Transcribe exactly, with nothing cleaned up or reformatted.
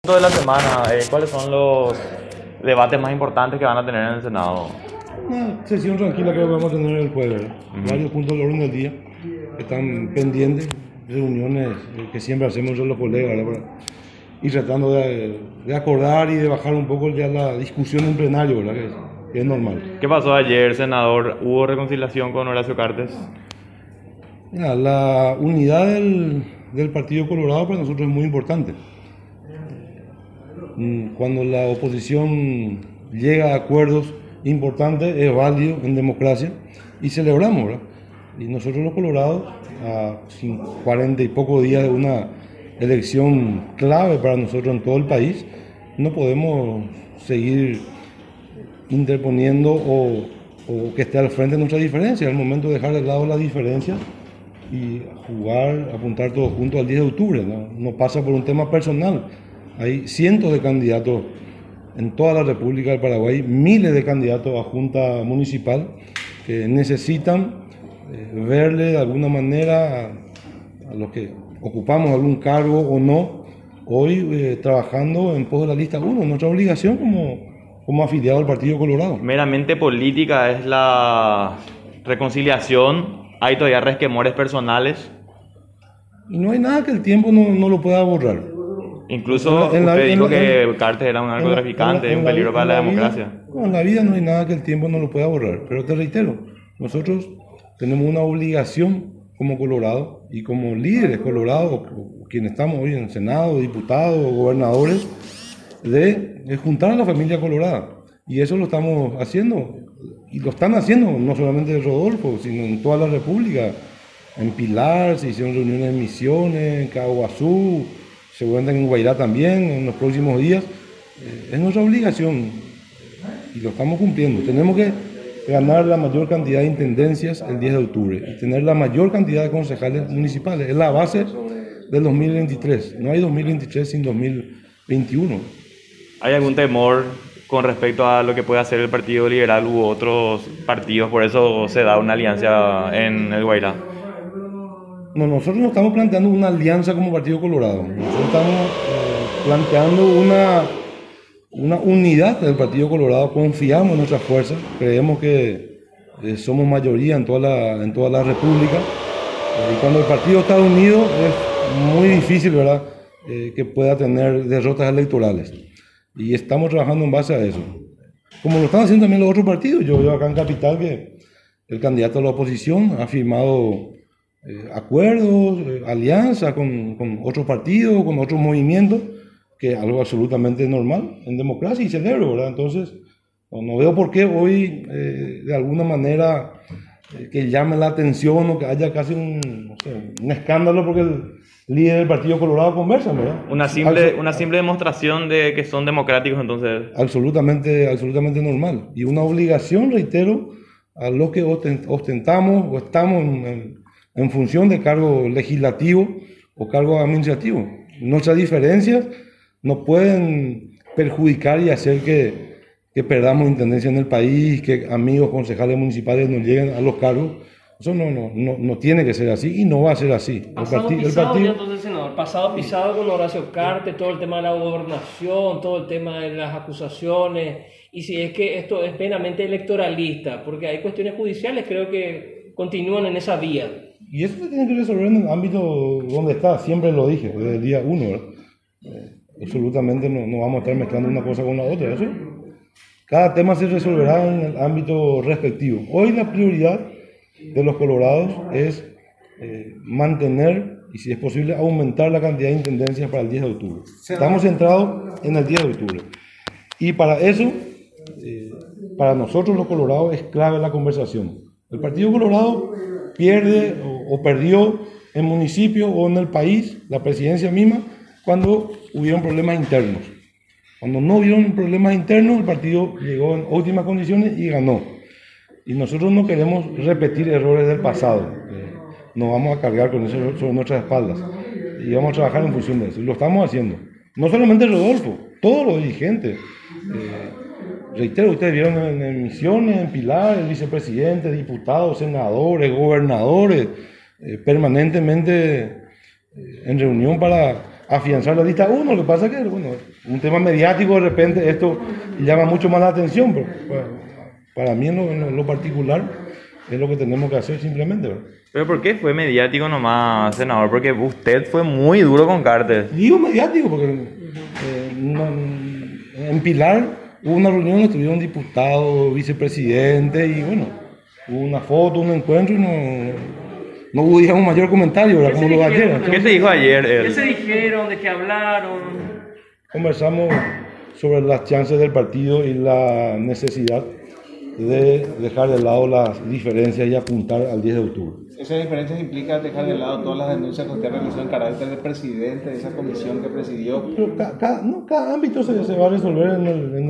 De la semana, eh, ¿cuáles son los debates más importantes que van a tener en el Senado? Una sesión tranquila que vamos a tener el jueves. Uh-huh. Varios puntos de orden del día que están pendientes, reuniones eh, que siempre hacemos entre los colegas, ¿verdad? Y tratando de, de acordar y de bajar un poco ya la discusión en plenario, ¿verdad? Que es, que es normal. ¿Qué pasó ayer, senador? ¿Hubo reconciliación con Horacio Cartes? Mira, la unidad del, del Partido Colorado para nosotros es muy importante. Cuando la oposición llega a acuerdos importantes, es válido en democracia y celebramos, ¿verdad? Y nosotros los colorados, a cuarenta y pocos días de una elección clave para nosotros en todo el país, no podemos seguir interponiendo o, o que esté al frente de nuestra diferencia. Es el momento de dejar de lado las diferencias y jugar, apuntar todos juntos al diez de octubre, ¿no? No pasa por un tema personal. Hay cientos de candidatos en toda la República del Paraguay, miles de candidatos a Junta Municipal que necesitan eh, verle de alguna manera a, a los que ocupamos algún cargo o no, hoy eh, trabajando en pos de la lista uno, nuestra obligación como, como afiliado al Partido Colorado. Meramente política es la reconciliación, hay todavía resquemores personales. Y no hay nada que el tiempo no, no lo pueda borrar. Incluso en la, usted en la, dijo que la, Cartes era un narcotraficante, un peligro para la, la democracia. Vida, no, en la vida no hay nada que el tiempo no lo pueda borrar. Pero te reitero, nosotros tenemos una obligación como Colorado y como líderes colorados, quienes estamos hoy en el Senado, diputados, gobernadores, de, de juntar a la familia colorada. Y eso lo estamos haciendo, y lo están haciendo no solamente de Rodolfo, sino en toda la República. En Pilar se hicieron reuniones en Misiones, en Caguazú, seguramente en Guairá también, en los próximos días. Eh, es nuestra obligación y lo estamos cumpliendo. Tenemos que ganar la mayor cantidad de intendencias el diez de octubre y tener la mayor cantidad de concejales municipales. Es la base del dos mil veintitrés. No hay dos mil veintitrés sin dos mil veintiuno. ¿Hay algún temor con respecto a lo que puede hacer el Partido Liberal u otros partidos? Por eso se da una alianza en el Guairá. No, nosotros no estamos planteando una alianza como Partido Colorado. Nosotros estamos eh, planteando una, una unidad del Partido Colorado. Confiamos en nuestras fuerzas. Creemos que eh, somos mayoría en toda la, en toda la República. Eh, y cuando el partido está unido es muy difícil, ¿verdad?, eh, que pueda tener derrotas electorales. Y estamos trabajando en base a eso. Como lo están haciendo también los otros partidos. Yo veo acá en Capital que el candidato a la oposición ha firmado Eh, acuerdos, eh, alianzas con, con otros partidos, con otros movimientos, que es algo absolutamente normal en democracia y celebro, ¿verdad? Entonces, no, no veo por qué hoy, eh, de alguna manera, eh, que llame la atención o que haya casi un, no sé, un escándalo porque el líder del Partido Colorado conversa, ¿verdad? Una simple, Absol- una simple demostración de que son democráticos, entonces. Absolutamente, absolutamente normal. Y una obligación, reitero, a los que ostentamos o estamos en, en en función de cargo legislativo o cargo administrativo. Nuestras diferencias no pueden perjudicar y hacer que, que perdamos intendencia en el país, que amigos concejales municipales no lleguen a los cargos. Eso no, no, no, no tiene que ser así y no va a ser así. Pasado el parti- pisado el partido... ya entonces, senador, pasado pisado con Horacio Cartes, todo el tema de la gobernación, todo el tema de las acusaciones, y si es que esto es plenamente electoralista, porque hay cuestiones judiciales, creo que continúan en esa vía. Y eso se tiene que resolver en el ámbito donde está, siempre lo dije, desde el día uno, eh, absolutamente no, no vamos a estar mezclando una cosa con la otra, ¿eso? Cada tema se resolverá en el ámbito respectivo. Hoy la prioridad de los colorados es eh, mantener y, si es posible, aumentar la cantidad de intendencias para el diez de octubre. Estamos centrados en el diez de octubre. Y para eso, eh, para nosotros los colorados es clave la conversación. El Partido Colorado pierde o, o perdió en municipio o en el país la presidencia misma cuando hubieron problemas internos. Cuando no hubieron problemas internos, el partido llegó en óptimas condiciones y ganó. Y nosotros no queremos repetir errores del pasado. Eh, no vamos a cargar con eso sobre nuestras espaldas. Y vamos a trabajar en función de eso. Y lo estamos haciendo. No solamente Rodolfo, todos los dirigentes. Eh, reitero, ustedes vieron en, en Misiones, en Pilar, el vicepresidente, diputados, senadores, gobernadores, eh, permanentemente eh, en reunión para afianzar la lista uno. Lo que pasa es que, bueno, un tema mediático de repente esto llama mucho más la atención, pero bueno, para mí en lo, en lo particular es lo que tenemos que hacer simplemente, ¿verdad? ¿Pero por qué fue mediático nomás, senador? Porque usted fue muy duro con Cartes. Digo mediático porque eh, no, en Pilar hubo una reunión, estuvieron diputados, vicepresidentes y bueno, hubo una foto, un encuentro y no, no hubo digamos, mayor comentario, ¿verdad? Como lo de ayer. Entonces, ¿Qué te dijo ayer él? ¿Qué se dijeron? ¿De qué hablaron? conversamos sobre las chances del partido y la necesidad de dejar de lado las diferencias y apuntar al diez de octubre. Esas diferencias implican dejar de lado todas las denuncias que usted realizó en carácter de presidente de esa comisión que presidió. Pero cada, cada, no, cada ámbito se, se va a resolver en el, en